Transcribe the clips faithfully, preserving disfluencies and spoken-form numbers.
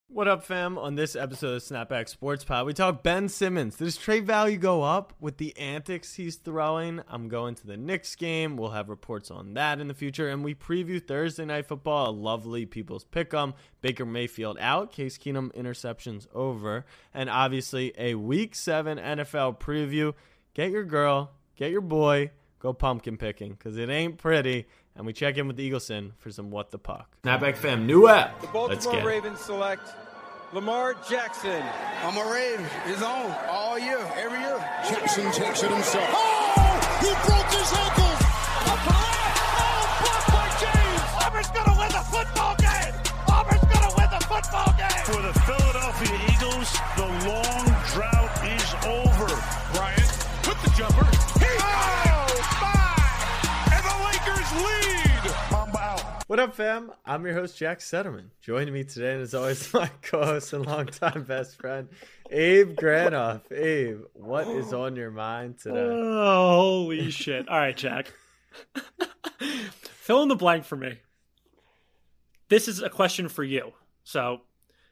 What up, fam? On this episode of Snapback Sports Pod, we talk Ben Simmons. Does trade value go up with the antics he's throwing? I'm going to the Knicks game. We'll have reports on that in the future. And we preview Thursday Night Football, a lovely people's pick'em. Baker Mayfield out, Case Keenum interceptions over. And obviously a Week seven N F L preview. Get your girl, get your boy, go pumpkin picking, because it ain't pretty. And we check in with Eagleson for some What the Puck. Snapback fam, new app. The Baltimore Ravens select Lamar Jackson. I'm a Raven. It's on all year, every year. Jackson takes it himself. Oh! He broke his ankle! Up to left! Oh, blocked by James! Auburn's gonna win the football game! Auburn's gonna win the football game! For the Philadelphia Eagles, the long drought is over. Bryant with the jumper. He oh, my! And the Lakers lead! Mamba out. What up, fam? I'm your host, Jack Setterman. Joining me today, and as always, my co-host and longtime best friend, Abe Granoff. Abe, what is on your mind today? Oh, holy shit. All right, Jack. Fill in the blank for me. This is a question for you. So,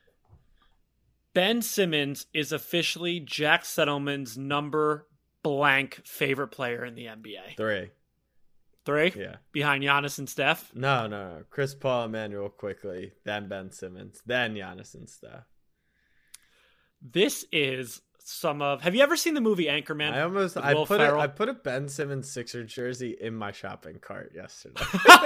Ben Simmons is officially Jack Settleman's number blank favorite player in the N B A. Three. Three? Yeah. Behind Giannis and Steph? No, no, no. Chris Paul, Emmanuel quickly, then Ben Simmons, then Giannis and Steph. This is some of... Have you ever seen the movie Anchorman? I almost... I put, a, I put a Ben Simmons Sixer jersey in my shopping cart yesterday.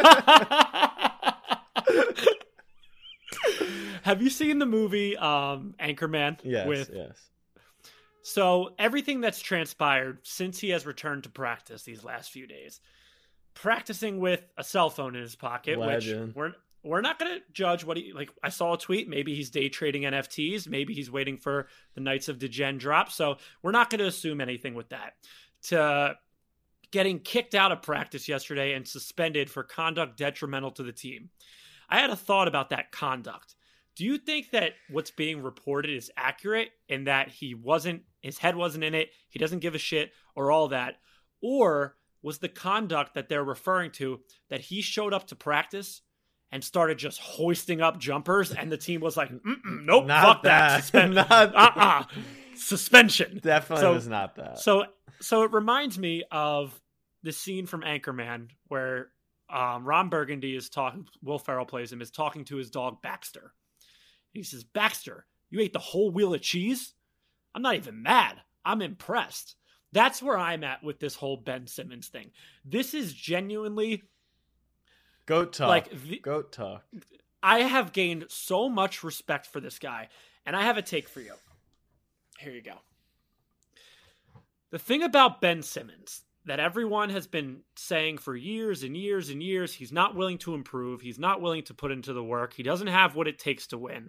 Have you seen the movie um, Anchorman? Yes, with... yes. So everything that's transpired since he has returned to practice these last few days... practicing with a cell phone in his pocket, Legend. which we're we're not going to judge what he, like, I saw a tweet, maybe he's day trading N F Ts, maybe he's waiting for the Knights of Degen drop, so we're not going to assume anything with that. To getting kicked out of practice yesterday and suspended for conduct detrimental to the team. I had a thought about that conduct. Do you think that what's being reported is accurate in that he wasn't, his head wasn't in it, he doesn't give a shit, or all that? Or was the conduct that they're referring to that he showed up to practice and started just hoisting up jumpers, and the team was like, Mm-mm, nope, not fuck that. that. Suspend- not uh-uh. Suspension. Definitely so, was not that. So, so it reminds me of the scene from Anchorman where um, Ron Burgundy is talking, Will Ferrell plays him, is talking to his dog Baxter. He says, Baxter, you ate the whole wheel of cheese? I'm not even mad. I'm impressed. That's where I'm at with this whole Ben Simmons thing. This is genuinely goat talk. Like the, goat talk. I have gained so much respect for this guy, and I have a take for you. Here you go. The thing about Ben Simmons that everyone has been saying for years and years and years, he's not willing to improve. He's not willing to put into the work. He doesn't have what it takes to win.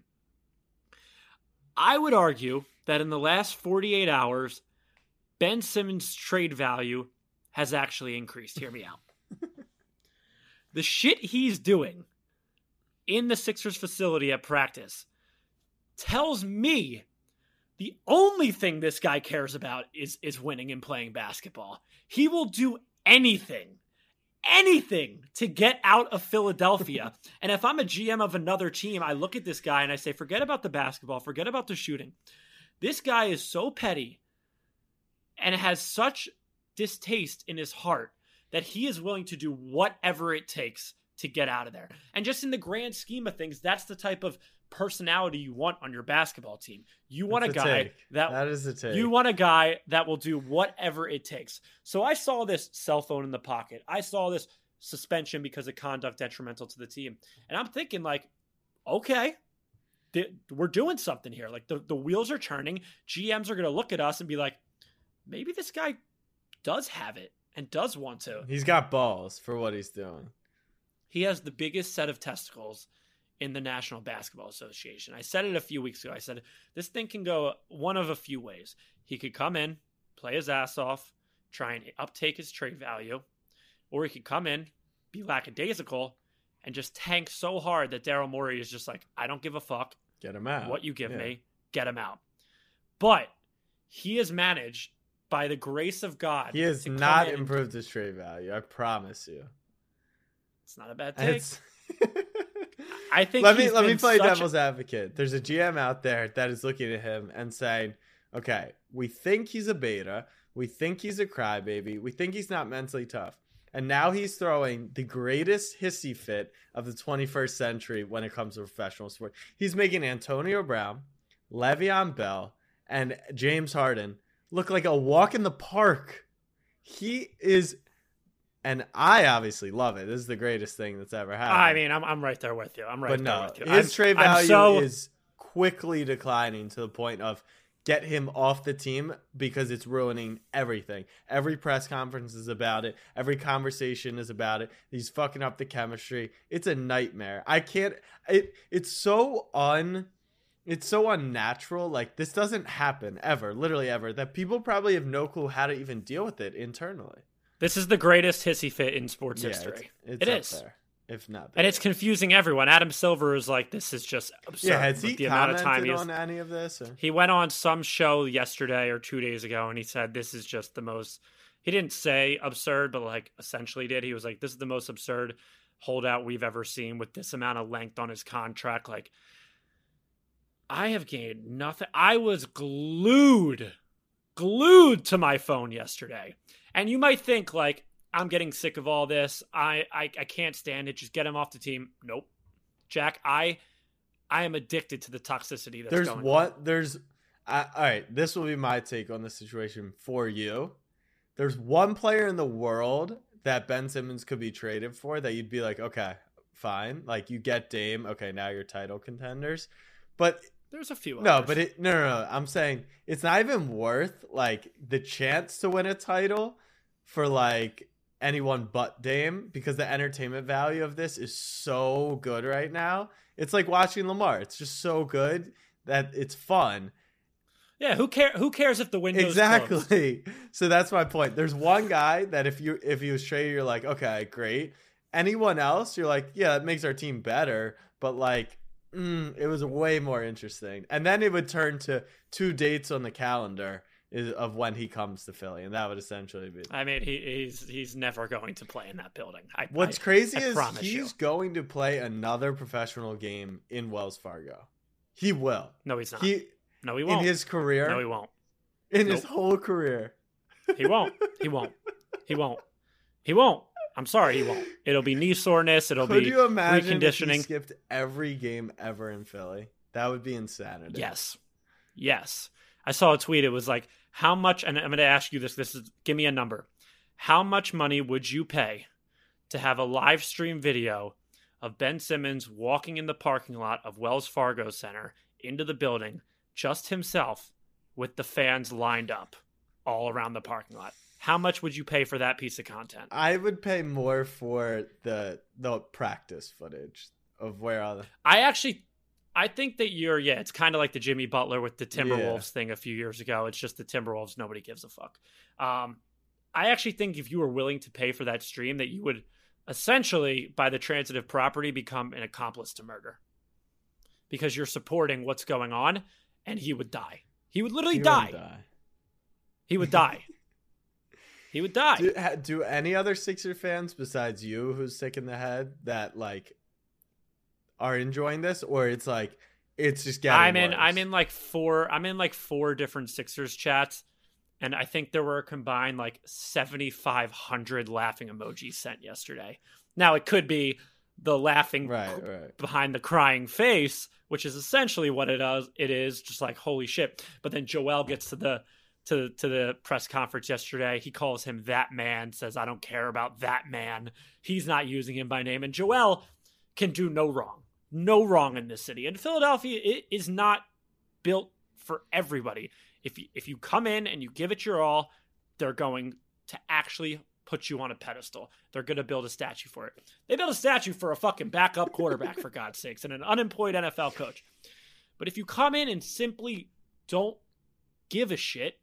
I would argue that in the last forty-eight hours, Ben Simmons' trade value has actually increased. Hear me out. The shit he's doing in the Sixers facility at practice tells me the only thing this guy cares about is, is winning and playing basketball. He will do anything, anything to get out of Philadelphia. And if I'm a G M of another team, I look at this guy and I say, forget about the basketball, forget about the shooting. This guy is so petty and has such distaste in his heart that he is willing to do whatever it takes to get out of there. And just in the grand scheme of things, that's the type of personality you want on your basketball team. You want That's a a guy take. that, that is a take. You want a guy that will do whatever it takes. So I saw this cell phone in the pocket. I saw this suspension because of conduct detrimental to the team. And I'm thinking like, okay, th- we're doing something here. Like the, the wheels are turning. G Ms are going to look at us and be like, maybe this guy does have it and does want to. He's got balls for what he's doing. He has the biggest set of testicles in the National Basketball Association. I said it a few weeks ago. I said, this thing can go one of a few ways. He could come in, play his ass off, try and uptake his trade value, or he could come in, be lackadaisical, and just tank so hard that Daryl Morey is just like, I don't give a fuck. Get him out. What you give yeah. me, get him out. But he has managed, by the grace of God, he has not improved his trade value. I promise you. It's not a bad take. I think let me he's let me been play such devil's advocate. There's a G M out there that is looking at him and saying, "Okay, we think he's a beta. We think he's a crybaby. We think he's not mentally tough." And now he's throwing the greatest hissy fit of the twenty-first century when it comes to professional sport. He's making Antonio Brown, Le'Veon Bell, and James Harden look like a walk in the park. He is, and I obviously love it. This is the greatest thing that's ever happened. I mean, I'm I'm right there with you. I'm right but there no, with you. his I'm, trade I'm value so, is quickly declining to the point of get him off the team because it's ruining everything. Every press conference is about it. Every conversation is about it. He's fucking up the chemistry. It's a nightmare. I can't. It. It's so un. It's so unnatural. Like, this doesn't happen ever, literally ever, that people probably have no clue how to even deal with it internally. This is the greatest hissy fit in sports Yeah, history. it's, it's It up is. there, if not. And it's confusing everyone. Adam Silver is like, this is just absurd. Yeah, has he with the amount of time commented he, on any of this? Or? he went on some show yesterday or two days ago, and he said this is just the most. He didn't say absurd, but like essentially did. He was like, this is the most absurd holdout we've ever seen with this amount of length on his contract. Like, I have gained nothing. I was glued, glued to my phone yesterday. And you might think, like, I'm getting sick of all this. I, I, I can't stand it. Just get him off the team. Nope. Jack, I I am addicted to the toxicity that's There's going what? on. There's, uh, all right, this will be my take on the situation for you. There's one player in the world that Ben Simmons could be traded for that you'd be like, okay, fine. Like, you get Dame. Okay, now you're title contenders. But There's a few no, others. but it no, no, no. I'm saying it's not even worth like the chance to win a title for like anyone but Dame because the entertainment value of this is so good right now. It's like watching Lamar. It's just so good that it's fun. Yeah, who care? Who cares if the window's Exactly. closed? So that's my point. There's one guy that if you if he was traded, you're like, okay, great. Anyone else, you're like, yeah, it makes our team better, but like. Mm, it was way more interesting. And then it would turn to two dates on the calendar is, of when he comes to Philly. And that would essentially be. I mean, he, he's he's never going to play in that building. I, What's I, crazy I is promise he's you. going to play another professional game in Wells Fargo. He will. No, he's not. He no, he in won't. his career. No, he won't. in his Nope. whole career. He won't. He won't. He won't. He won't. I'm sorry, he won't. It'll be knee soreness. It'll Could be you imagine if he reconditioning. skipped every game ever in Philly? That would be insanity. Yes. Yes. I saw a tweet. It was like, how much, and I'm going to ask you this, this is, give me a number. How much money would you pay to have a live stream video of Ben Simmons walking in the parking lot of Wells Fargo Center into the building, just himself, with the fans lined up all around the parking lot? How much would you pay for that piece of content? I would pay more for the the practice footage of where all the I actually, I think that you're, yeah, it's kind of like the Jimmy Butler with the Timberwolves thing a few years ago. It's just the Timberwolves. Nobody gives a fuck. Um, I actually think if you were willing to pay for that stream, that you would essentially, by the transitive property, become an accomplice to murder. Because you're supporting what's going on, and he would die. He would literally He die. wouldn't die. He would die. He would die. Do, ha- do any other Sixer fans besides you who's sick in the head that like are enjoying this, or it's like it's just getting I'm in. worse? I'm in like four. I'm in like four different Sixers chats, and I think there were a combined like seventy-five hundred laughing emojis sent yesterday. Now it could be the laughing Right, right. behind the crying face, which is essentially what it is. It is just like holy shit. But then Joel gets to the to to the press conference yesterday. He calls him that man. Says I don't care about that man. He's not using him by name. And Joel can do no wrong. No wrong in this city. And Philadelphia it is not built for everybody. If you, if you come in and you give it your all, they're going to actually put you on a pedestal. They're going to build a statue for it. They built a statue for a fucking backup quarterback, for God's sakes, and an unemployed N F L coach. But if you come in and simply don't give a shit,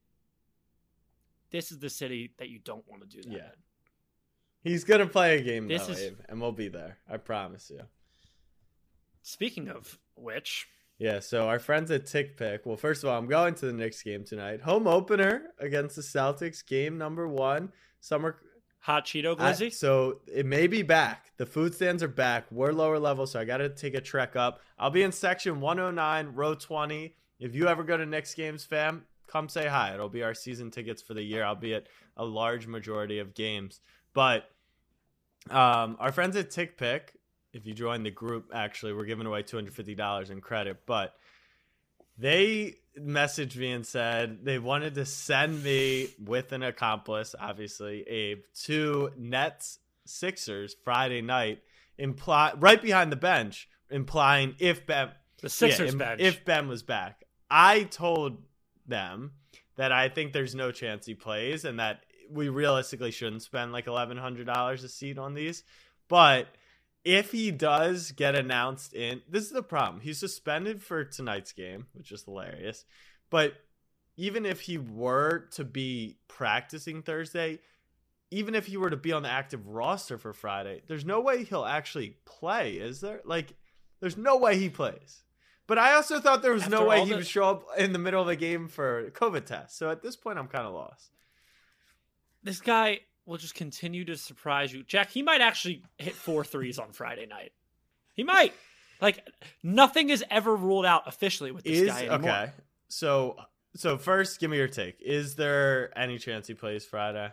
this is the city that you don't want to do that Yeah. in. He's gonna play a game This though, is- Abe, and we'll be there. I promise you. Speaking of which, Yeah, so our friends at TickPick. Well, first of all, I'm going to the Knicks game tonight. Home opener against the Celtics, game number one. Summer Hot Cheeto I, Glizzy? so it may be back. The food stands are back. We're lower level, so I got to take a trek up. I'll be in section one oh nine, row twenty. If you ever go to Knicks games, fam, come say hi. It'll be our season tickets for the year. I'll be at a large majority of games. But um, our friends at TickPick, if you join the group, actually, we're giving away two hundred fifty dollars in credit. But they messaged me and said they wanted to send me with an accomplice, obviously, Abe, to Nets Sixers Friday night, imply right behind the bench, implying if Ben The Sixers yeah, bench. if Ben was back. I told them that I think there's no chance he plays and that we realistically shouldn't spend like eleven hundred dollars a seat on these. But if he does get announced in, this is the problem. He's suspended for tonight's game, which is hilarious. But even if he were to be practicing Thursday, even if he were to be on the active roster for Friday, there's no way he'll actually play, is there? Like, there's no way he plays. But I also thought there was After no way all he the- would show up in the middle of the game for a COVID test. So at this point, I'm kind of lost. This guy will just continue to surprise you. Jack, he might actually hit four threes on Friday night. He might. Like, nothing is ever ruled out officially with this Is guy anymore. okay. So so first, give me your take. Is there any chance he plays Friday?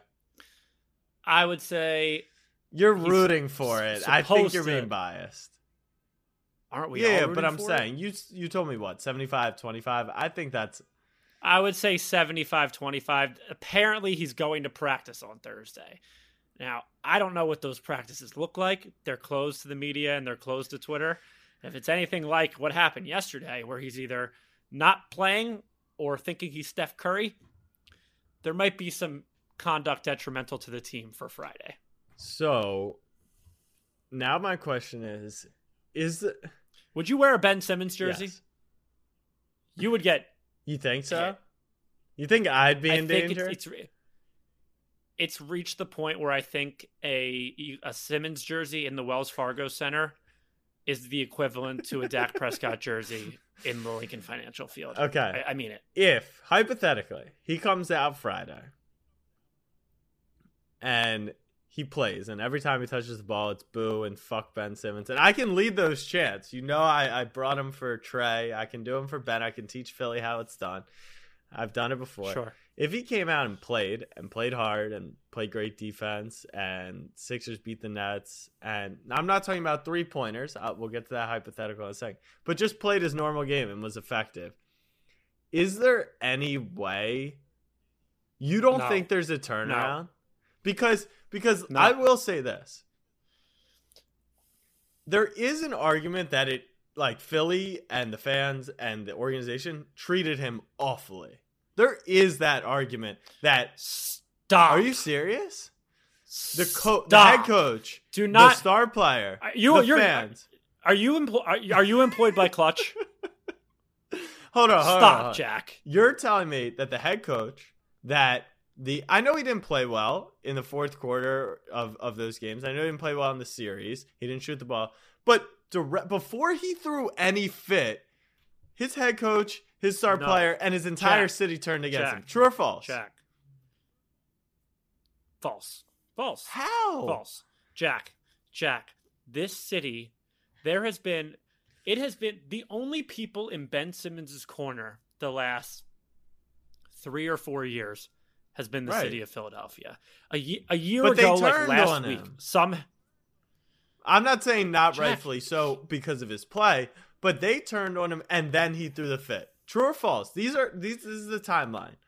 I would say, You're He's rooting for it. I think supposed you're being to- biased. aren't we Yeah, all yeah, rooting but I'm for it? saying you you told me what, seventy-five twenty-five? I think that's I would say seventy-five twenty-five. Apparently, he's going to practice on Thursday. Now, I don't know what those practices look like. They're closed to the media and they're closed to Twitter. If it's anything like what happened yesterday, where he's either not playing or thinking he's Steph Curry, there might be some conduct detrimental to the team for Friday. so. Now my question is: Is the, Would you wear a Ben Simmons jersey? yes. You would get. You think so? Yeah. You think I'd be I in think danger? it's, it's re- it's reached the point where I think a a Simmons jersey in the Wells Fargo Center is the equivalent to a Dak Prescott jersey in the Lincoln Financial Field. Okay. I, I mean it. If hypothetically he comes out Friday and he plays, and every time he touches the ball, it's boo and fuck Ben Simmons, and I can lead those chants. You know, I, I brought him for Trey. I can do him for Ben. I can teach Philly how it's done. I've done it before. Sure. If he came out and played and played hard and played great defense and Sixers beat the Nets, and I'm not talking about three pointers. Uh, we'll get to that hypothetical in a second, but just played his normal game and was effective. Is there any way you don't No. think there's a turnaround? Because because No. I will say this. There is an argument that it like Philly and the fans and the organization treated him awfully. There is that argument that Stop. are you serious? The co- the Stop. head coach, Do not- the star player, Are you- the you're- fans. Are you empl- are, are you employed by Clutch? Hold on, hold on, Stop, hold on. Jack. You're telling me that the head coach, that the I know he didn't play well in the fourth quarter of, of those games. I know he didn't play well in the series. He didn't shoot the ball. But dire- before he threw any fit, his head coach, his star No. player, and his entire Jack. city turned against Jack. him. True or false? Jack. False. False. How? False. Jack. Jack. This city, there has been, it has been the only people in Ben Simmons' corner the last three or four years has been the Right. city of Philadelphia. A, ye- a year But they ago, like turned last on week, him. some I'm not saying not Jack. rightfully so because of his play, but they turned on him and then he threw the fit. True or false? These are these. This is the timeline.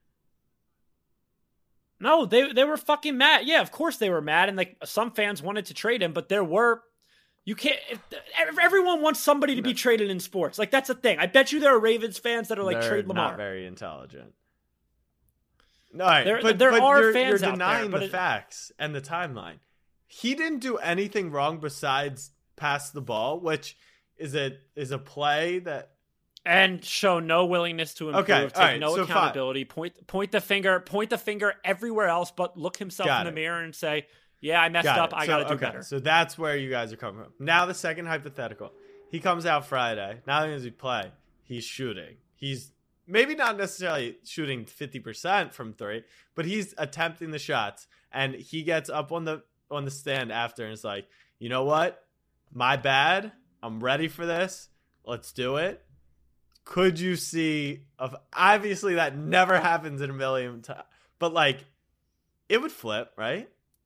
No, they they were fucking mad. Yeah, of course they were mad, and like some fans wanted to trade him, but there were, you can't. Everyone wants somebody to be traded in sports. Like that's the thing. I bet you there are Ravens fans that are like They're trade Lamar. not very intelligent. All right, There- but there but are you're, fans you're out there, denying but the it- facts and the timeline. He didn't do anything wrong besides pass the ball, which is a is a play that. And show no willingness to improve, Okay, take all right, no so accountability, point point the finger, point the finger everywhere else, but look himself Got in the it. mirror and say, "Yeah, I messed Got up. it. I So, got to do okay, better." So that's where you guys are coming from. Now the second hypothetical. He comes out Friday. Not only does he play, he's shooting. He's maybe not necessarily shooting fifty percent from three, but he's attempting the shots, and he gets up on the on the stand after and is like, you know what? My bad. I'm ready for this. Let's do it. Could you see of obviously that never happens in a million times, but like it would flip, right?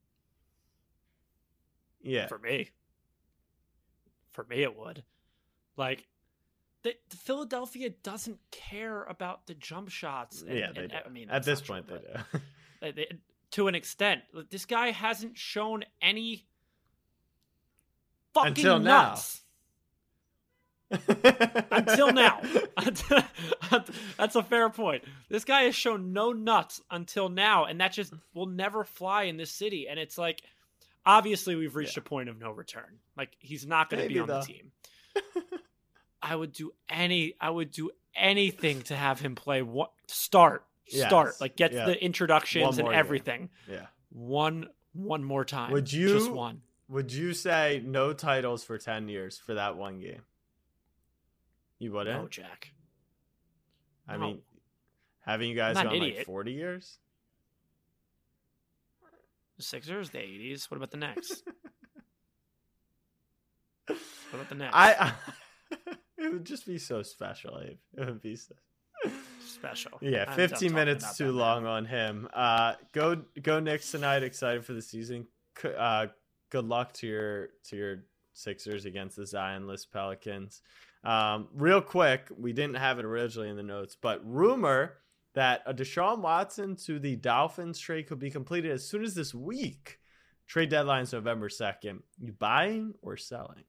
Yeah. For me. For me, it would. Like, the, the Philadelphia doesn't care about the jump shots. And, yeah, they and, do. I mean, at this true, point, they do. they, they, to an extent. This guy hasn't shown any fucking Until nuts. Until now. That's a fair point. This guy has shown no nuts until now, and that just will never fly in this city. And it's like, obviously, we've reached yeah. a point of no return. Like, he's not going to be on though. the team. I would do any. I would do anything to have him play. What start? Start. Yes. Like, get yeah. the introductions and more everything. Game. Yeah. One. One more time. Would you? Just one. Would you say no titles for ten years for that one game? You wouldn't? No, Jack. I No. mean, haven't you guys I'm not gone an like idiot. forty years? The Sixers, the eighties. What about the Knicks? What about the Knicks? I, I it would just be so special, Abe. It would be so Special. Yeah, I'm fifteen done talking minutes about too that, long man. on him. Uh, go go Knicks tonight. Excited for the season. C- Uh, good luck to your to your Sixers against the Zionless Pelicans. Um, real quick, we didn't have it originally in the notes, but rumor that a Deshaun Watson to the Dolphins trade could be completed as soon as this week. Trade deadline is November second. You buying or selling?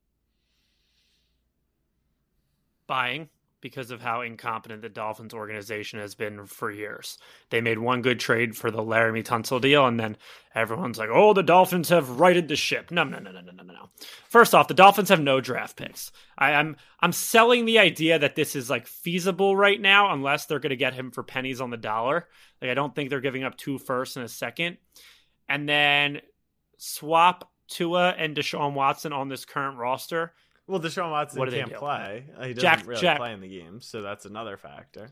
Buying, because of how incompetent the Dolphins organization has been for years. They made one good trade for the Laramie Tunsil deal, and then everyone's like, oh, the Dolphins have righted the ship. No, no, no, no, no, no, no. First off, the Dolphins have no draft picks. I, I'm I'm selling the idea that this is like feasible right now, unless they're going to get him for pennies on the dollar. Like, I don't think they're giving up two firsts and a second. And then swap Tua and Deshaun Watson on this current roster. Well, Deshaun Watson What do they can't do? play. He doesn't Jack- really Jack- play in the game, so that's another factor.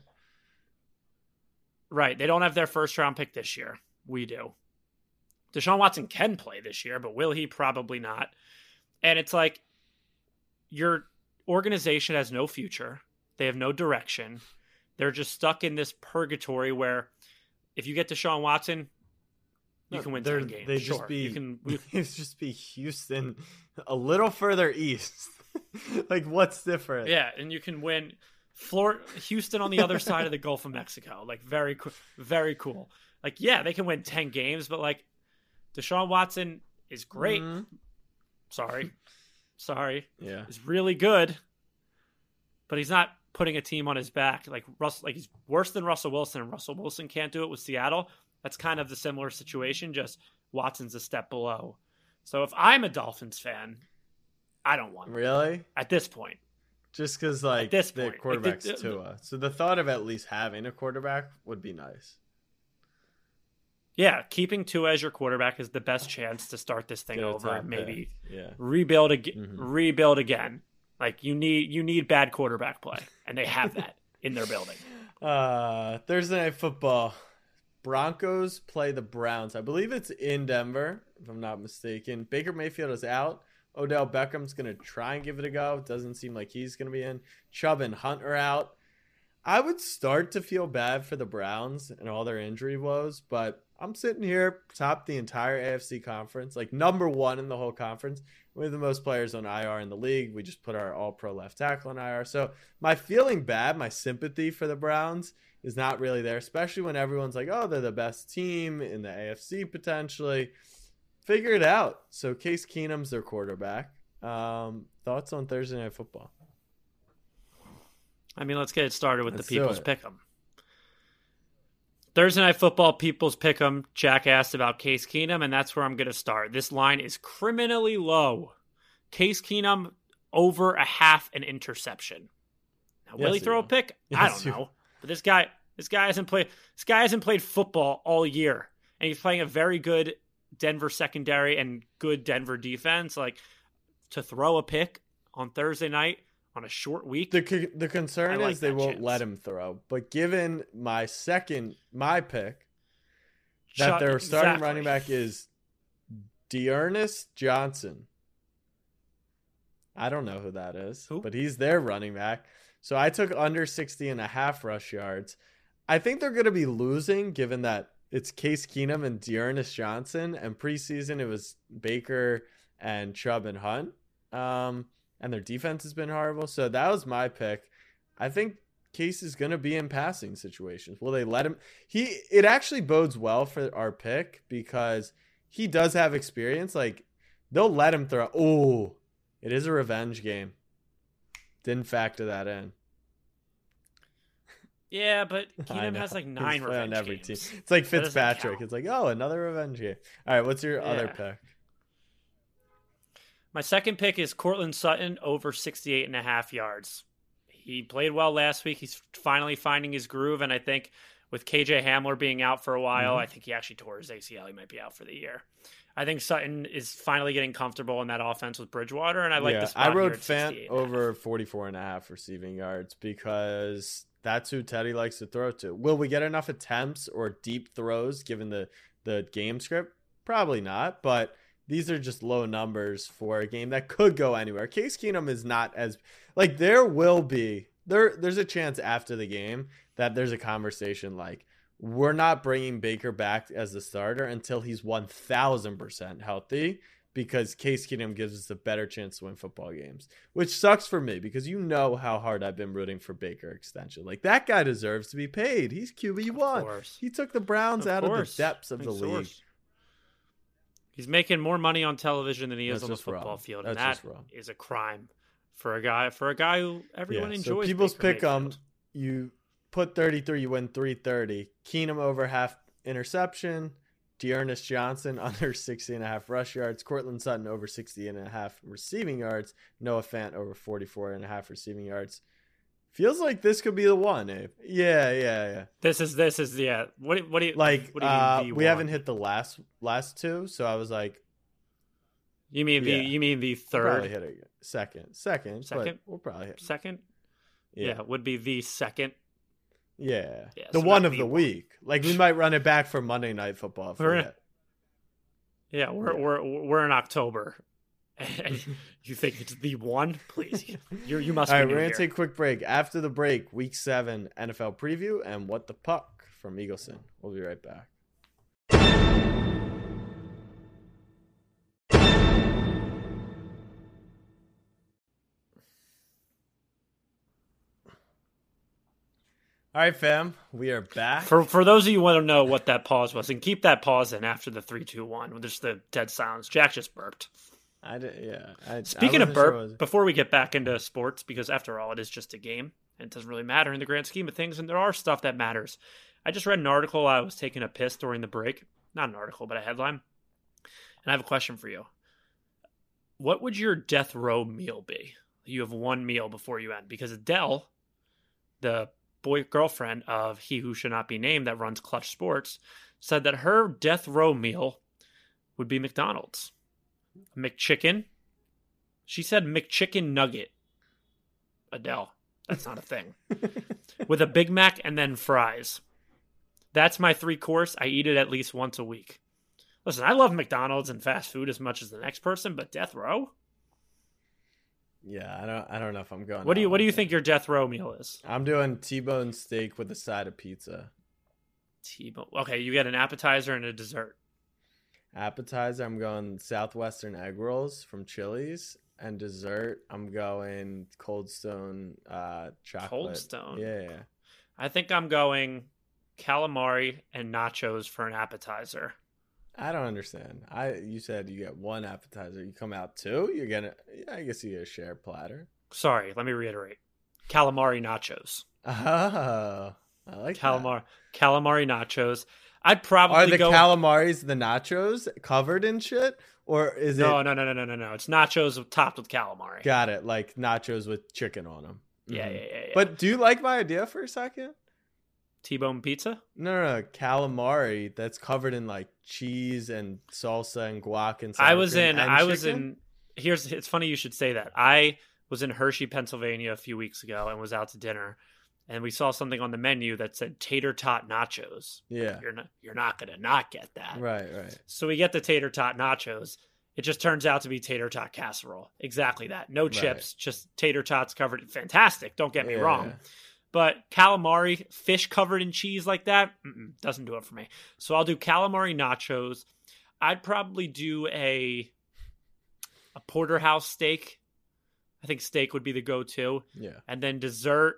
Right. They don't have their first round pick this year. We do. Deshaun Watson can play this year, but will he? Probably not. And it's like, your organization has no future. They have no direction. They're just stuck in this purgatory where if you get Deshaun Watson, you No, can win they're- ten games. They Sure, just be you can. they just be Houston a little further east. Like, what's different? Yeah, and you can win Florida, Houston on the other side of the Gulf of Mexico. Like, very, co- very cool. Like, yeah, they can win ten games, but like, Deshaun Watson is great. Mhm. Sorry, sorry, Yeah. is really good, but he's not putting a team on his back. Like Russ, like he's worse than Russell Wilson, and Russell Wilson can't do it with Seattle. That's kind of the similar situation. Just Watson's a step below. So if I'm a Dolphins fan, I don't want him Really? at this point. Just because, like, this the point, like, quarterback's the- the- Tua. So the thought of at least having a quarterback would be nice. Yeah, keeping Tua as your quarterback is the best chance to start this thing Get a over top and maybe pick. Yeah. rebuild again. Mhm. Rebuild again. Like, you need you need bad quarterback play, and they have that in their building. Uh, Thursday Night Football. Broncos play the Browns. I believe it's in Denver, if I'm not mistaken. Baker Mayfield is out. Odell Beckham's going to try and give it a go. It doesn't seem like he's going to be in. Chubb and Hunt are out. I would start to feel bad for the Browns and all their injury woes, but I'm sitting here top the entire A F C conference, like number one in the whole conference. We have the most players on I R in the league. We just put our all-pro left tackle on I R. So my feeling bad, my sympathy for the Browns is not really there, especially when everyone's like, oh, they're the best team in the A F C potentially. Figure it out. So Case Keenum's their quarterback. Um, thoughts on Thursday Night Football? I mean, let's get it started with Let's the do People's it. Pick'em. Thursday Night Football, People's Pick'em. Jack asked about Case Keenum, and that's where I'm going to start. This line is criminally low. Case Keenum over a half an interception. Now, will Yes, he throw he a pick? will. I Yes, don't he know. But this guy, this guy hasn't played. This guy hasn't played football all year, and he's playing a very good Denver secondary and good Denver defense. Like, to throw a pick on Thursday night on a short week. The co- the concern like is they that won't chance. let him throw. But given my second my pick, that Shut- their starting exactly. running back is Dearness Johnson. I don't know who that is, Who? but he's their running back. So I took under sixty and a half rush yards. I think they're going to be losing given that it's Case Keenum and Dearness Johnson, and preseason it was Baker and Chubb and Hunt. Um, and their defense has been horrible. So that was my pick. I think Case is going to be in passing situations. Will they let him? He it actually bodes well for our pick because he does have experience. Like they'll let him throw. Oh, it is a revenge game. Didn't factor that in. Yeah, but I Keenum know. has like He's nine playing revenge on every games. team. It's like That doesn't Fitzpatrick. count. It's like, oh, another revenge game. All right, what's your other Yeah. pick? My second pick is Cortland Sutton over sixty-eight and a half yards. He played well last week. He's finally finding his groove. And I think with K J Hamler being out for a while, Mm-hmm. I think he actually tore his A C L. He might be out for the year. I think Sutton is finally getting comfortable in that offense with Bridgewater. And I like yeah, the spot I here wrote at Fant sixty-eight and a half. over forty-four and a half receiving yards because that's who Teddy likes to throw to. Will we get enough attempts or deep throws given the, the game script? Probably not, but these are just low numbers for a game that could go anywhere. Case Keenum is not as like there will be there. There's a chance after the game that there's a conversation like we're not bringing Baker back as the starter until he's one thousand percent healthy because Case Keenum gives us a better chance to win football games, which sucks for me because you know how hard I've been rooting for Baker extension. Like that guy deserves to be paid. He's Q B one. course. He took the Browns Of out course. of the depths of the Of league. course. He's making more money on television than he is That's on the just football wrong. field, That's and that just wrong. is a crime for a guy for a guy who everyone Yeah, enjoys. so people's Baker pick 'em. Mayfield. You put thirty-three, you win three thirty. Keenum over half interception. Dearness Johnson under sixty and a half rush yards. Cortland Sutton over sixty and a half receiving yards. Noah Fant over forty-four and a half receiving yards. Feels like this could be the one, Abe. Yeah, yeah, yeah. This is this is yeah. What do- what do you Like What do you mean uh, V we one? haven't hit the last last two, so I was like, You mean the Yeah. you mean the we'll probably third hit it second, second, Second? But we'll probably hit. second? Yeah, Yeah, would be the second. yeah. Yeah, the so one not of the the one. week. Like we might run it back for Monday Night Football. If we We're- hit. Yeah, we're Yeah. we're we're in October. And you think it's the one? Please, you you must. All right, be new we're going here. to take a quick break. After the break, week seven N F L preview and What the Puck from Eagleson. We'll be right back. All right, fam, we are back. For for those of you who want to know what that pause was, and keep that pause in after the three, two, one. There's the dead silence. Jack just burped. I did, yeah. I, Speaking I of wasn't burp, sure it was- before we get back into sports, because after all, it is just a game, and it doesn't really matter in the grand scheme of things, and there are stuff that matters. I just read an article. I was taking a piss during the break. Not an article, but a headline. And I have a question for you. What would your death row meal be? You have one meal before you end. Because Adele, the boy girlfriend of He Who Should Not Be Named that runs Clutch Sports, said that her death row meal would be McDonald's. McChicken. She said McChicken nugget. Adele. That's not a thing. With a Big Mac and then fries. That's my three course. I eat it at least once a week. Listen, I love McDonald's and fast food as much as the next person, but death row? Yeah, I don't. I don't know if I'm going. What do you that What do one. you think your death row meal is? I'm doing T-bone steak with a side of pizza. T-bone. Okay, you get an appetizer and a dessert. Appetizer, I'm going Southwestern egg rolls from Chili's, and dessert, I'm going Cold Stone uh, chocolate. Cold Stone? Yeah. I think I'm going calamari and nachos for an appetizer. I don't understand. I you said you get one appetizer. You come out two. You're gonna. Yeah, I guess you get a shared platter. Sorry, let me reiterate. Calamari nachos. Oh, I like Calamari calamari nachos. I'd probably That. Are the go calamaris the nachos covered in shit, or is No, it? no, no, no, no, no, no. It's nachos topped with calamari. Got it. Like nachos with chicken on them. Yeah, yeah, yeah, yeah. But do you like my idea for a second? T-bone pizza? No, no, no, calamari that's covered in like cheese and salsa and guac and sour I was cream in and I was chicken? in here's it's funny you should say that. I was in Hershey, Pennsylvania a few weeks ago and was out to dinner, and we saw something on the menu that said tater tot nachos. Yeah. You're not you're not gonna not get that. Right, right. So we get the tater tot nachos. It just turns out to be tater tot casserole. Exactly that. No chips, right. Just tater tots covered in fantastic. Don't get me yeah. wrong. But calamari, fish covered in cheese like that, doesn't do it for me. So I'll do calamari nachos. I'd probably do a a porterhouse steak. I think steak would be the go-to. Yeah. And then dessert.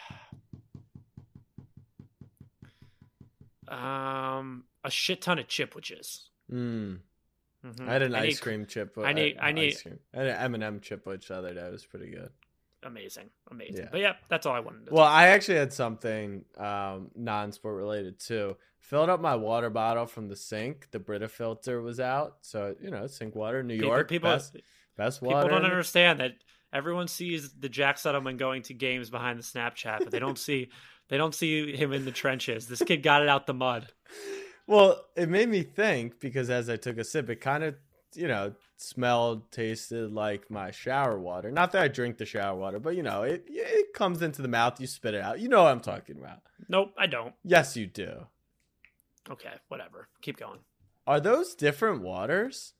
Um, a shit ton of chipwiches. Mm. Mm-hmm. I had an I ice need, cream chip. I need. I, I need. Cream. I had an M and M chipwich the other day. It was pretty good. Amazing, amazing. Yeah. But yeah, that's all I wanted to. Well, I actually had something um, non-sport related too. Filled up my water bottle from the sink. The Brita filter was out, so you know, sink water, New people, York, people, best, best water. People don't understand that everyone sees the Jack Settleman going to games behind the Snapchat, but they don't see they don't see him in the trenches. This kid got it out the mud. Well, it made me think because as I took a sip, it kind of, you know, smelled, tasted like my shower water. Not that I drink the shower water, but you know, it it comes into the mouth, you spit it out. You know what I'm talking about. Nope, I don't. Yes, you do. Okay, whatever. Keep going. Are those different waters?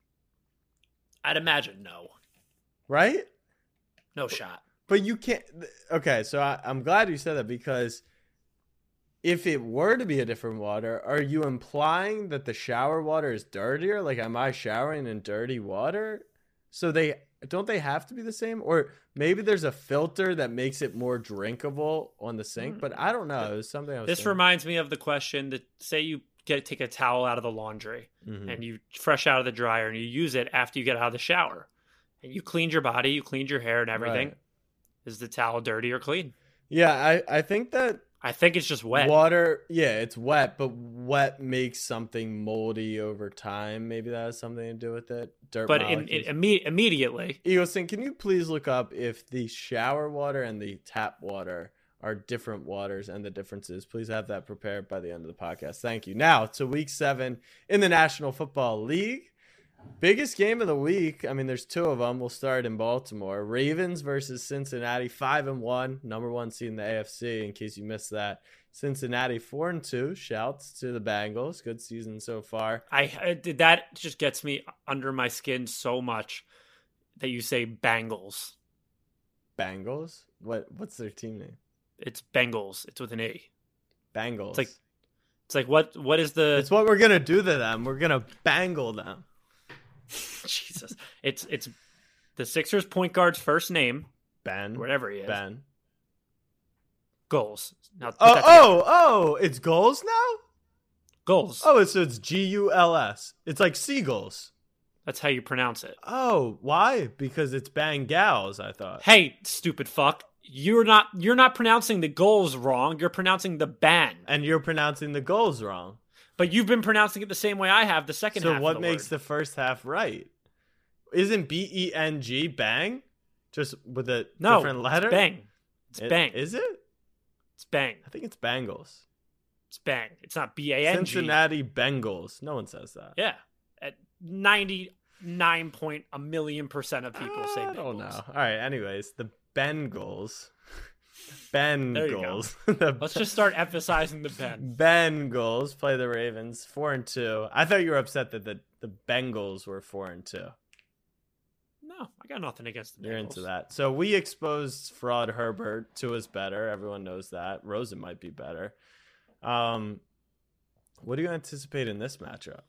I'd imagine no. Right? No shot. But you can't. Okay, so I, I'm glad you said that because if it were to be a different water, are you implying that the shower water is dirtier? Like, am I showering in dirty water? So they don't they have to be the same? Or maybe there's a filter that makes it more drinkable on the sink, but I don't know. It was something I was This thinking. reminds me of the question that say you get take a towel out of the laundry Mm-hmm. and you fresh out of the dryer and you use it after you get out of the shower. And you cleaned your body, you cleaned your hair and everything. Right. Is the towel dirty or clean? Yeah, I, I think that I think it's just wet. water, yeah, it's wet, but wet makes something moldy over time. Maybe that has something to do with it. Dirt but in, molecules. in, imme- immediately, Eagleson, can you please look up if the shower water and the tap water are different waters and the differences? Please have that prepared by the end of the podcast. Thank you. Now to week seven in the National Football League. Biggest game of the week. I mean, there's two of them. We'll start in Baltimore. Ravens versus Cincinnati, five and one, number one seed in the A F C. In case you missed that, Cincinnati four and two. Shouts to the Bengals. Good season so far. I, I did that. Just gets me under my skin so much that you say Bengals. Bengals. What? What's their team name? It's Bengals. It's with an E. Bengals. It's like it's like what? What is the? It's what we're gonna do to them. We're gonna bangle them. Jesus. It's it's the Sixers point guard's first name, Ben. whatever he is. Ben. Goals. Now put Oh, that together. oh, oh, it's goals now? Goals. Oh, it's, so it's G U L S. It's like seagulls. That's how you pronounce it. Oh, why? Because it's Bengals, I thought. Hey, stupid fuck. You're not you're not pronouncing the goals wrong. You're pronouncing the ban. And you're pronouncing the goals wrong. But you've been pronouncing it the same way I have the second So half what of the makes word. the first half right? Isn't B E N G bang? Just with a no, different letter? It's bang. It's It- bang. Is it? It's bang. I think it's Bengals. It's bang. It's not B A N G. Cincinnati Bengals. No one says that. Yeah. At ninety-nine point a million percent of people say I don't Bengals. know. All right, anyways, the Bengals. There you go. Bengals. The Let's just start emphasizing the Ben. Bengals play the Ravens four and two. I thought you were upset that the, the Bengals were four and two. No, I got nothing against the Bengals. You're into that. So we exposed fraud Herbert. Tua's better. Everyone knows that. Rosen might be better. Um, what do you anticipate in this matchup?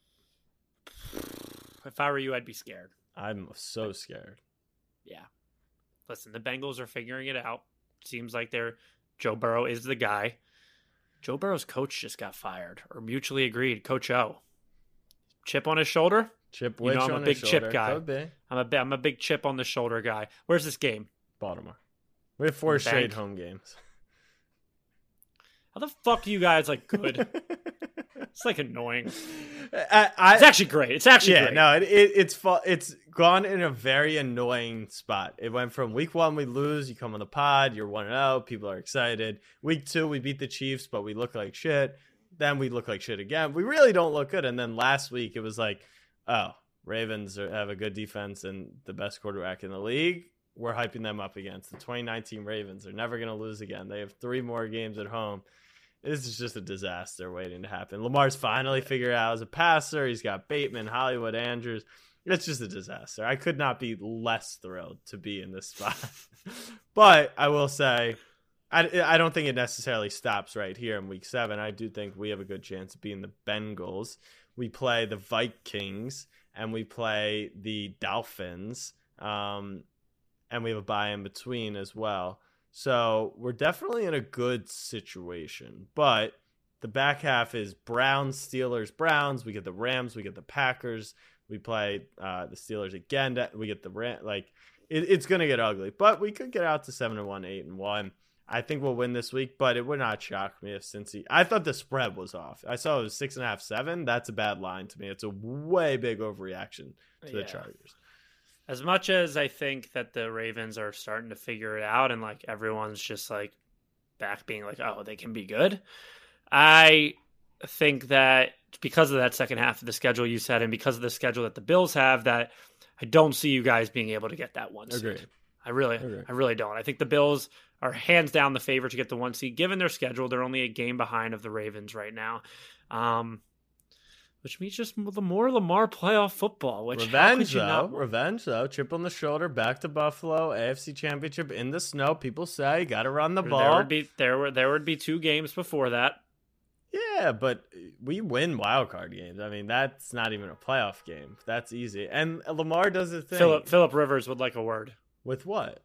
If I were you, I'd be scared. I'm so scared. Yeah. Listen, the Bengals are figuring it out. Seems like they're Joe Burrow is the guy. Joe Burrow's coach just got fired or mutually agreed. Coach O. Chip on his shoulder? Chip You Witch know I'm a on big his chip shoulder. guy. Could be. I'm a, bi- I'm a big chip on the shoulder guy. Where's this game? Baltimore. We have four The straight bank. home games. How the fuck are you guys like good? It's like annoying. I, I, It's actually great. It's actually yeah, great. no, it, it, it's fu- it's gone in a very annoying spot. It went from week one, we lose, you come on the pod, you're one and oh, people are excited. Week two, we beat the Chiefs, but we look like shit. Then we look like shit again. We really don't look good. And then last week, it was like, oh, Ravens are, have a good defense and the best quarterback in the league. we're hyping them up against. The twenty nineteen Ravens are never going to lose again. They have three more games at home. This is just a disaster waiting to happen. Lamar's finally figured out as a passer. He's got Bateman, Hollywood, Andrews. It's just a disaster. I could not be less thrilled to be in this spot. But I will say, I, I don't think it necessarily stops right here in week seven. I do think we have a good chance of being the Bengals. We play the Vikings, and we play the Dolphins. Um, and we have a bye in between as well. So we're definitely in a good situation. But the back half is Browns, Steelers, Browns. We get the Rams. We get the Packers. We play uh, the Steelers again. We get the Ram. Like it, it's going to get ugly. But we could get out to seven and one, eight and one. I think we'll win this week, but it would not shock me if Cincy. I thought the spread was off. I saw it was six and a half, seven. That's a bad line to me. It's a way big overreaction to the Yeah. Chargers. As much as I think that the Ravens are starting to figure it out and like everyone's just like back being like, oh, they can be good. I think that because of that second half of the schedule you said, and because of the schedule that the Bills have, that I don't see you guys being able to get that one seed. Agreed. I really, Agreed. I really don't. I think the Bills are hands down the favorite to get the one seed. Given their schedule, they're only a game behind of the Ravens right now. Um, Which means just the more Lamar playoff football. Which Revenge, though. not... Revenge, though. Chip on the shoulder, back to Buffalo, A F C Championship in the snow. People say, got to run the ball. There would be there were there would be two games before that. Yeah, but we win wild card games. I mean, that's not even a playoff game. That's easy. And Lamar does his thing. Philip Philip Rivers would like a word. With what?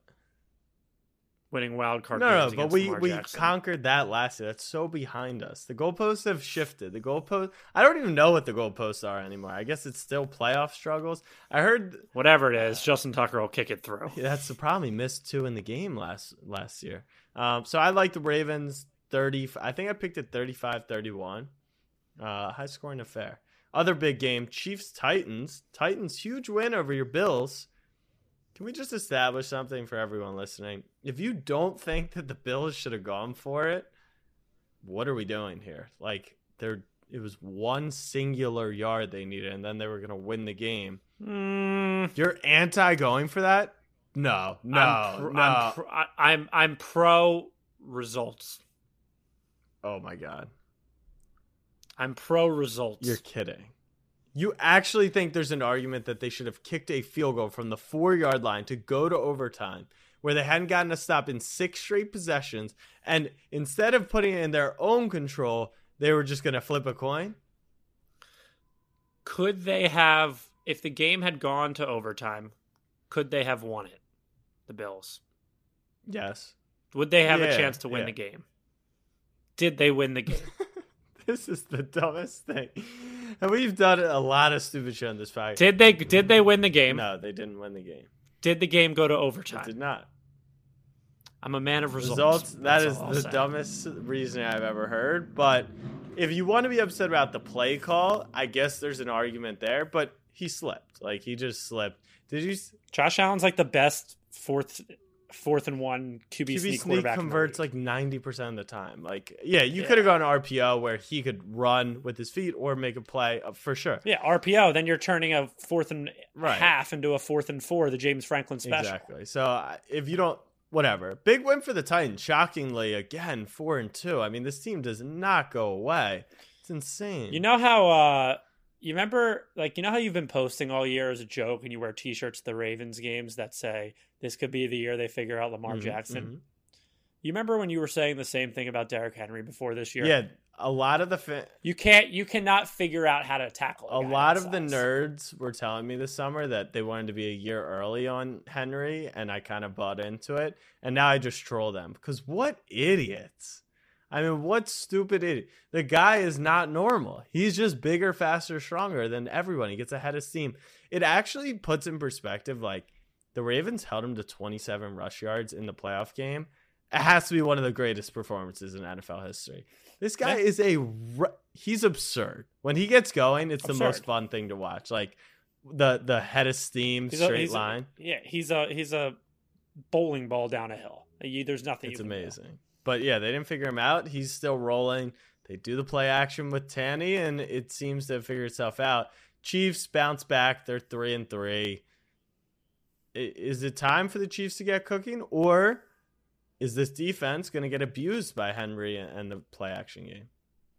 Winning wild card No, games no, but against we, Lamar we Jackson. conquered that last year. That's so behind us. The goalposts have shifted. The goalpost. I don't even know what the goalposts are anymore. I guess it's still playoff struggles. I heard Whatever it is, Justin Tucker will kick it through. that's the problem. He missed two in the game last last year. Um, so I like the Ravens thirty. I think I picked it thirty-five thirty-one. Uh, high scoring affair. Other big game, Chiefs Titans. Titans huge win over your Bills. Can we just establish something for everyone listening? If you don't think that the Bills should have gone for it, what are we doing here? Like, there, it was one singular yard they needed, and then they were going to win the game. Mm, You're anti going for that? No, no, I'm pro, no. I'm, pro, I- I'm I'm pro results. Oh my God, I'm pro results. you're kidding. You actually think there's an argument that they should have kicked a field goal from the four-yard line to go to overtime, where they hadn't gotten a stop in six straight possessions, and instead of putting it in their own control, they were just going to flip a coin? Could they have, if the game had gone to overtime, could they have won it? The Bills. Yes. Would they have Yeah, a chance to win yeah. the game? Did they win the game? This is the dumbest thing. And we've done a lot of stupid shit on this podcast. Did they did they win the game? No, they didn't win the game. Did the game go to They overtime? did not. I'm a man of results. Results, that That's is all I'll the say. dumbest reasoning I've ever heard. But if you want to be upset about the play call, I guess there's an argument there. But he slipped. Like, he just slipped. Did you? s- Josh Allen's like the best fourth fourth and one Q B, Q B sneak sneak quarterback. in the converts league. like ninety percent of the time. Like, yeah, you Yeah. could have gone R P O where he could run with his feet or make a play uh, for sure. Yeah, R P O. Then you're turning a fourth and Right. half into a fourth and four, the James Franklin special. Exactly. So uh, if you don't, whatever. Big win for the Titans. Shockingly, again, four and two. I mean, this team does not go away. It's insane. You know how uh you remember like you know how you've been posting all year as a joke and you wear t-shirts at the Ravens games that say this could be the year they figure out Lamar Mhm, Jackson. mhm. You remember when you were saying the same thing about Derrick Henry before this year? Yeah, a lot of the fa- You can't you cannot figure out how to tackle a guy lot that of the size. nerds were telling me this summer that they wanted to be a year early on Henry, and I kind of bought into it. And now I just troll them because what idiots! I mean, what stupid idiot! The guy is not normal. He's just bigger, faster, stronger than everyone. He gets ahead of steam. It actually puts in perspective, like the Ravens held him to twenty-seven rush yards in the playoff game. It has to be one of the greatest performances in N F L history. This guy Yeah. is a ru- he's absurd. When he gets going, it's the most Absurd. fun thing to watch. Like the the head of steam, He's a- straight he's a- line. yeah, he's a he's a bowling ball down a hill. You, there's nothing. It's you can do. amazing. But yeah, they didn't figure him out. He's still rolling. They do the play action with Tanny, and it seems to have figured itself out. Chiefs bounce back. They're three and three. is it time for the Chiefs to get cooking, or is this defense going to get abused by Henry and the play action game?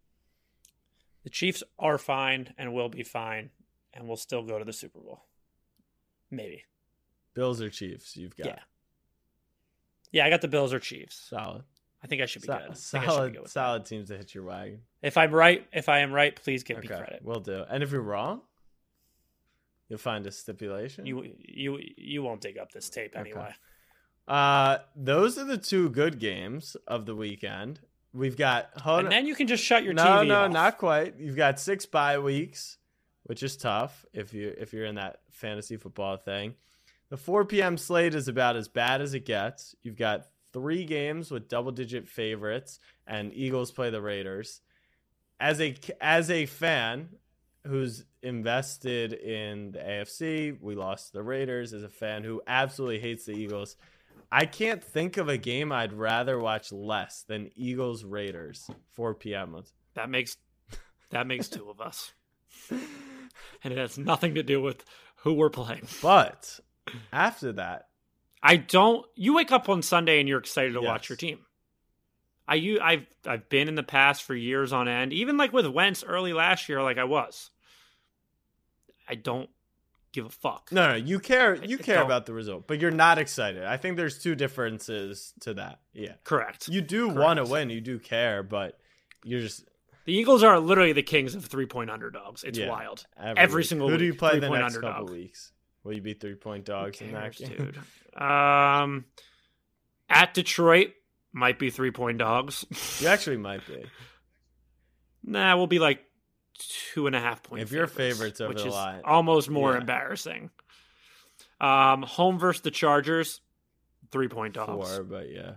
The Chiefs are fine and will be fine, and will still go to the Super Bowl. Maybe. Bills or Chiefs? You've got yeah, yeah. I got the Bills or Chiefs. Solid. I think I should be so- good. I solid, I should be good with solid teams to hit your wagon. that. If I'm right, if I am right, please give Okay, me credit. we'll do. And if you're wrong, you'll find a stipulation. You you you won't dig up this tape anyway. Uh, those are the two good games of the weekend. We've got hold And on. then you can just shut your no, T V no, off. not quite. You've got six bye weeks, which is tough if you if you're in that fantasy football thing. The four p.m. slate is about as bad as it gets. You've got three games with double-digit favorites, and Eagles play the Raiders. As a as a fan who's invested in the A F C, we lost the Raiders. As a fan who absolutely hates the Eagles, I can't think of a game I'd rather watch less than Eagles Raiders four p.m. That makes that makes two of us, and it has nothing to do with who we're playing. But after that, I don't. You wake up on Sunday and you're excited to Yes. watch your team. I you I've I've been in the past for years on end, even like with Wentz early last year, like I was. I don't give a fuck. no, no, you care, you I care don't. about the result, but you're not excited. I think there's two differences to that. Yeah, Correct. you do want to win, you do care, but you're just The Eagles are literally the kings of three point underdogs. It's yeah, wild. every, Every week. single Who week. do you play the three-point next underdog. couple weeks? Will you be three point Who dogs in that cares, game? dude? Um, at Detroit might be three point dogs. You actually might be. Nah, we'll be like two and a half point. If you're favorites, favorites over which the is line. almost more Yeah. embarrassing. Um, home versus the Chargers, three point dogs. Four, but yeah.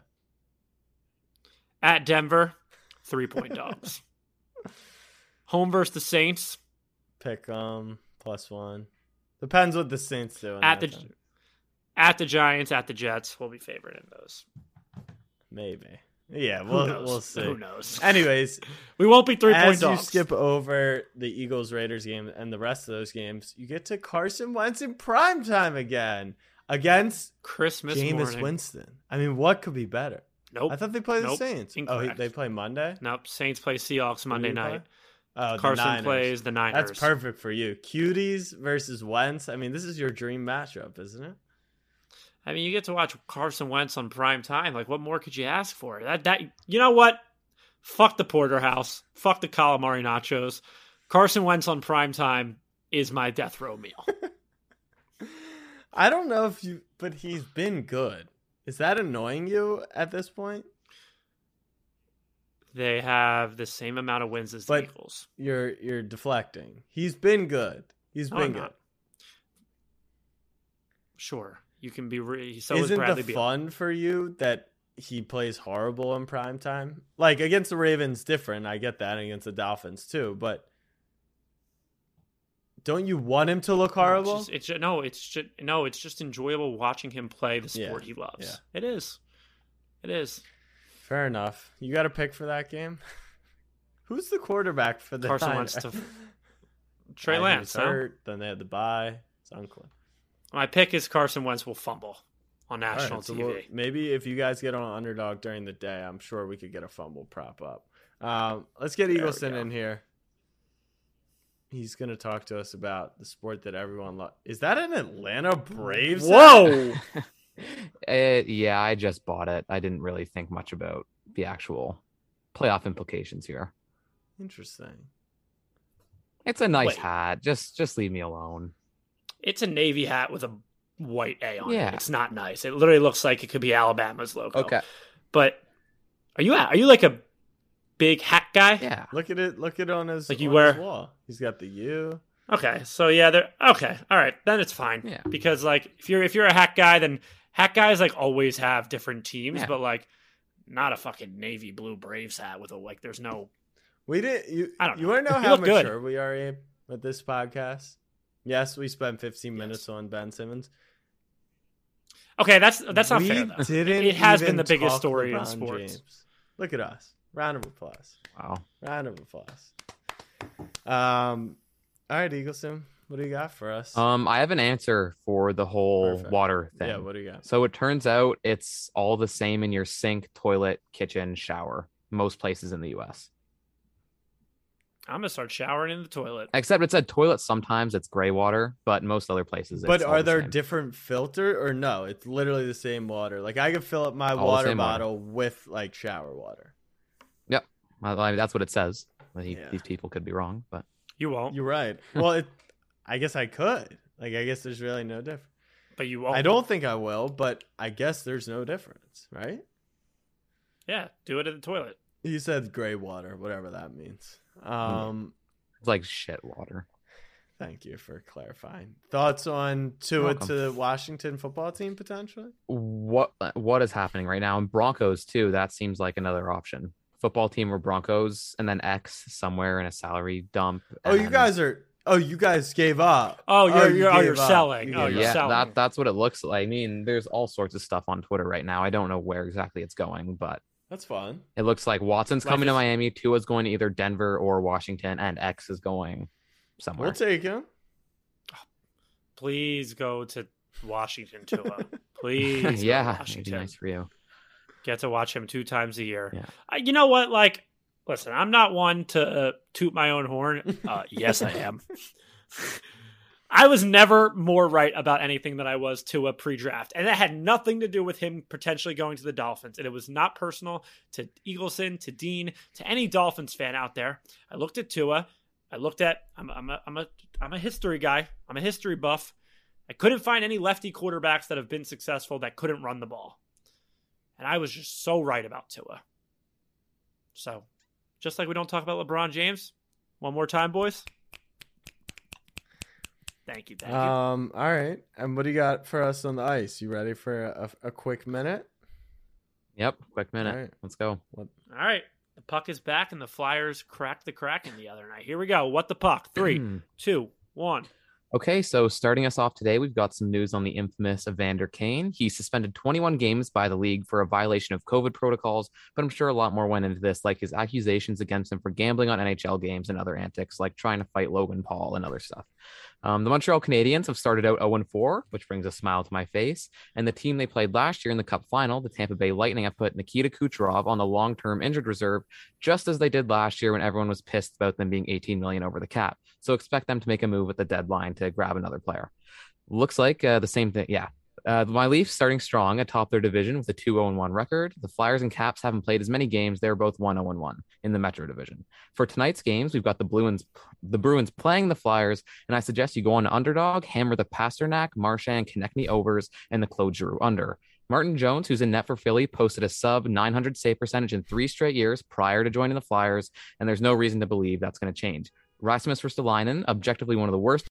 At Denver, three point dogs. Home versus the Saints. Pick um plus one. Depends what the Saints do. in At that the time. at the Giants, at the Jets, we'll be favored in those. Maybe. Yeah, Who we'll knows? we'll see. Who knows? Anyways, We won't be three point as you dogs. skip over the Eagles Raiders game and the rest of those games, you get to Carson Wentz in prime time again against Christmas Jameis morning. Winston. I mean, what could be better? Nope. I thought they played Nope. the Saints. Oh, Incorrect. he, they play Monday. Nope. Saints play Seahawks Monday Who do you night. play? Oh, the Carson Niners. plays the Niners. That's perfect for you. Cuties versus Wentz. I mean, this is your dream matchup, isn't it? I mean, you get to watch Carson Wentz on prime time. Like, what more could you ask for? That that you know what? Fuck the porterhouse. Fuck the calamari nachos. Carson Wentz on prime time is my death row meal. I don't know if you, but he's been good. Is that annoying you at this point? They have the same amount of wins as the But- Eagles. You're you're deflecting. He's been good. He's No, been I'm good. not. Sure, you can be. Re- so is Isn't Bradley the Beal. fun for you that he plays horrible in prime time? Like against the Ravens, different. I get that, and against the Dolphins too. But don't you want him to look horrible? It's, just, it's just, no, it's just no, it's just enjoyable watching him play the sport Yeah, he loves. yeah. It is. It is. Fair enough. You got a pick for that game. Who's the quarterback for the Carson Niners? Wentz to Trey Uh, he Lance. was No? hurt. Then they had the bye. It's unclear. My pick is Carson Wentz will fumble on All right, national so T V. we'll- maybe if you guys get on Underdog during the day, I'm sure we could get a fumble prop up. Um, let's get we Eagleson go. in here. He's going to talk to us about the sport that everyone loves. Is that an Atlanta Braves? hat? Whoa! Uh, yeah, I just bought it. I didn't really think much about the actual playoff implications here. Interesting. It's a nice Wait. hat. Just just leave me alone. It's a navy hat with a white A on Yeah. it. It's not nice. It literally looks like it could be Alabama's logo. Okay. But are you are you like a big hat guy? Yeah. Look at it. Look at it on his, Like you on wear- his wall. He's got the U. Okay, so yeah, they're okay. All right, then it's fine. Yeah. Because like if you're if you're a hat guy, then hat guys like always have different teams, Yeah. but like not a fucking navy blue Braves hat with a like. There's no. We did. You, I don't you know. want to know He how looked good. mature we are, Abe, with this podcast? Yes, we spent fifteen minutes on Ben Simmons. Okay, that's that's not we fair though. Didn't It has been even the biggest talk story in LeBron sports. James. Look at us. Round of applause. Wow. Round of applause. Um, all right, Eagleson. What do you got for us? Um, I have an answer for the whole Perfect. water thing. Yeah, what do you got? So it turns out it's all the same in your sink, toilet, kitchen, shower, most places in the U S. I'm gonna start showering in the toilet. Except it said toilet sometimes it's gray water, but most other places it's But all are the there same. different filter or no? It's literally the same water. Like I could fill up my All the water same water. bottle with like shower water. Yep. Well, I mean, that's what it says. Well, he- Yeah. These people could be wrong, but You won't. You're right. Well, it, I guess I could. Like I guess there's really no difference. But you won't. I don't think I will, but I guess there's no difference, right? Yeah, do it in the toilet. He said gray water, whatever that means. Um, it's like shit water. Thank you for clarifying. Thoughts on Tua welcome. to the Washington football team potentially? What what is happening right now? And Broncos too. That seems like another option. Football team or Broncos, and then X somewhere in a salary dump. Oh, you and- guys are. Oh, you guys gave up. Oh, you're you you're, oh, gave you're up. selling. You Oh, gave you're up. yeah, selling. that that's what it looks like. I mean, there's all sorts of stuff on Twitter right now. I don't know where exactly it's going, but That's fun. it looks like Watson's Life coming to is- Miami. Tua's going to either Denver or Washington, and X is going somewhere. We'll take him. Please go to Washington, Tua. Please. go to yeah, it'd be Washington. nice for you. Get to watch him two times a year. Yeah. I, you know what? Like, listen, I'm not one to uh, toot my own horn. Uh, yes, I am. I was never more right about anything than I was to a pre-draft. And that had nothing to do with him potentially going to the Dolphins. And it was not personal to Eagleson, to Dean, to any Dolphins fan out there. I looked at Tua. I looked at, I'm, I'm, a, I'm, a, I'm a history guy. I'm a history buff. I couldn't find any lefty quarterbacks that have been successful that couldn't run the ball. And I was just so right about Tua. So, just like we don't talk about LeBron James, one more time, boys. Thank you, thank you. Um. All right. And what do you got for us on the ice? You ready for a, a quick minute? Yep, quick minute. All right. Let's go. All right. The puck is back, and the Flyers cracked the Kraken the other night. Here we go. What the puck? Three, two, one. Okay, so starting us off today, we've got some news on the infamous Evander Kane. He's suspended twenty-one games by the league for a violation of COVID protocols, but I'm sure a lot more went into this, like his accusations against him for gambling on N H L games and other antics, like trying to fight Logan Paul and other stuff. Um, the Montreal Canadiens have started out oh and four, which brings a smile to my face. And the team they played last year in the Cup final, the Tampa Bay Lightning, have put Nikita Kucherov on the long-term injured reserve, just as they did last year when everyone was pissed about them being eighteen million dollars over the cap. So expect them to make a move at the deadline to grab another player. Looks like uh, the same thing. Yeah. Uh, my Leafs starting strong atop their division with a two oh one record. The Flyers and Caps haven't played as many games. They're both one oh one in the Metro division. For tonight's games, we've got the Bruins, the Bruins playing the Flyers, and I suggest you go on to underdog, hammer the Pasternak, Marchand, Konechny overs, and the Claude Giroux under. Martin Jones, who's in net for Philly, posted a sub nine hundred save percentage in three straight years prior to joining the Flyers, and there's no reason to believe that's going to change. Rasmus Ristolainen, objectively one of the worst.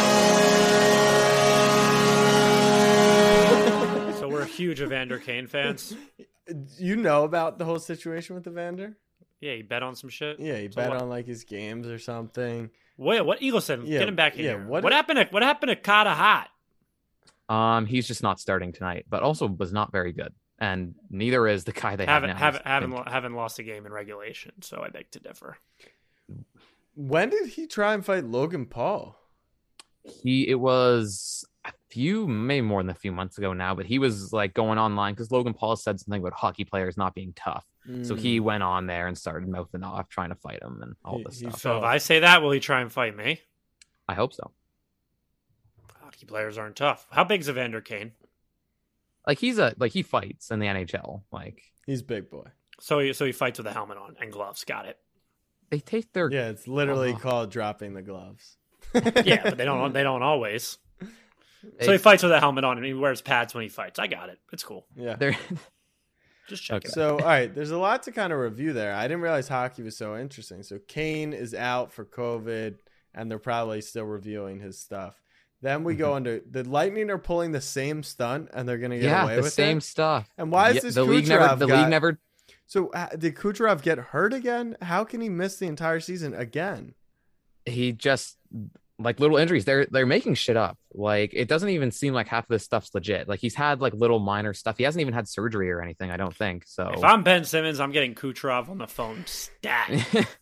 So we're huge Evander Kane fans. You know about the whole situation with Evander? Yeah, he bet on some shit. Yeah, he So bet what? on like his games or something. Wait, what? Eagleson, Yeah, get him back in yeah, here. what- What, happened to What happened to Kata Hot? Um, he's just not starting tonight, but also was not very good, and neither is the guy they have Haven't now. haven't He's haven't been- lo- haven't lost a game in regulation, so I beg to differ. When did he try and fight Logan Paul? He it was a few, maybe more than a few months ago now, but he was like going online because Logan Paul said something about hockey players not being tough. So he went on there and started mouthing off, trying to fight him and all He- this he stuff. So if I say that, will he try and fight me? I hope so. Hockey players aren't tough. How big's Evander Kane? Like he's a like he fights in the N H L. Like He's big boy. So he so he fights with a helmet on and gloves. Got it. they take their Yeah, it's literally Uh-huh. called dropping the gloves. Yeah, but they don't they don't always. they, So he fights with a helmet on and he wears pads when he fights. I got it. It's cool. Yeah. they're Just check Okay. it out. So, all right, there's a lot to kind of review there. I didn't realize hockey was so interesting. So, Kane is out for COVID, and they're probably still reviewing his stuff. Then we go into the Lightning are pulling the same stunt, and they're going to get yeah away the with same it. stuff. And why is Yeah, this the league never Kucherov the guy- league never So, uh, did Kucherov get hurt again? How can he miss the entire season again? he just like little injuries. They're they're making shit up. Like it doesn't even seem like half of this stuff's legit. Like he's had like little minor stuff. He hasn't even had surgery or anything. I don't think so. If I'm Ben Simmons, I'm getting Kucherov on the phone stat.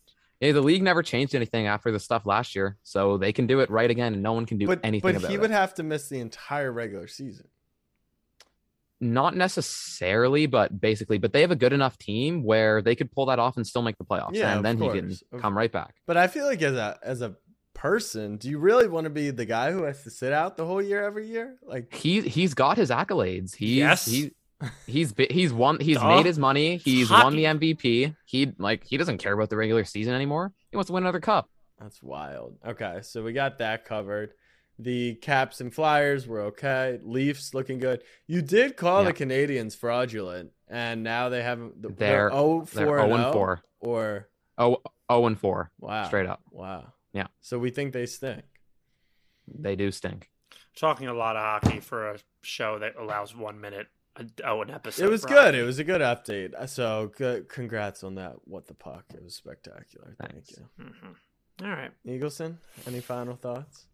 Hey, the league never changed anything after the stuff last year, so they can do it right again, and no one can do But anything but about he it. would have to miss the entire regular season. Not necessarily, but basically, but they have a good enough team where they could pull that off and still make the playoffs, Yeah, and of then he course. can come right back. But I feel like as a as a person, do you really want to be the guy who has to sit out the whole year every year? Like He he's got his accolades. He's Yes. he he's bi- he's won. He's Duh. made his money. He's Hockey. won the M V P. He like he doesn't care about the regular season anymore. He wants to win another cup. that's wild. Okay, so we got that covered. The Caps and Flyers were okay. Leafs looking good. You did call Yeah. the Canadians fraudulent, and now they haven't. They're, They're- oh They're four zero and and four. or Oh, zero and four. wow, Straight up. Wow. Yeah. So we think they stink. They do stink. Talking a lot of hockey for a show that allows one minute. Oh, an episode. It was for good. hockey. It was a good update. So good. Congrats on that. What the puck? It was spectacular. Thank Thanks. you, Mhm. All right. Eagleson. Any final thoughts?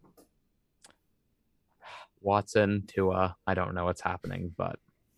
Watson, Tua. I don't know what's happening, but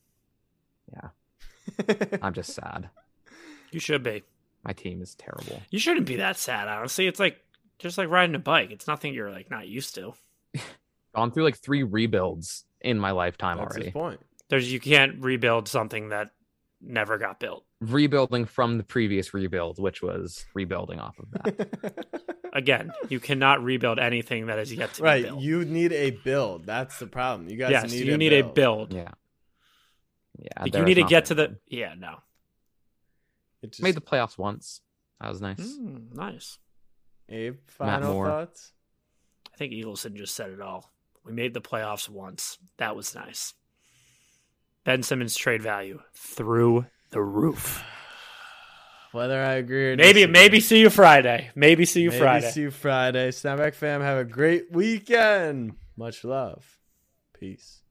I'm just sad. You should be. My team is terrible. You shouldn't be that sad, honestly. It's like just like riding a bike. It's nothing you're like not used to. Gone through like three rebuilds in my lifetime That's already. his point. There's you can't rebuild something that never got built. Rebuilding from the previous rebuild, which was rebuilding off of that. Again, you cannot rebuild anything that is yet to be Right. built. You need a build. That's the problem. You guys yes, need you a need build. a build. yeah. Yeah. Like, there you need is to get to nothing. the yeah no. It just, Made the playoffs once. That was nice. Mm, nice. Abe, Matt final Moore. thoughts? I think Eagleson just said it all. We made the playoffs once. That was nice. Ben Simmons trade value through the roof. Whether I agree or Maybe disagree. maybe see you Friday. Maybe see you Maybe Friday. see you Friday. Snapback fam, have a great weekend. Much love. Peace.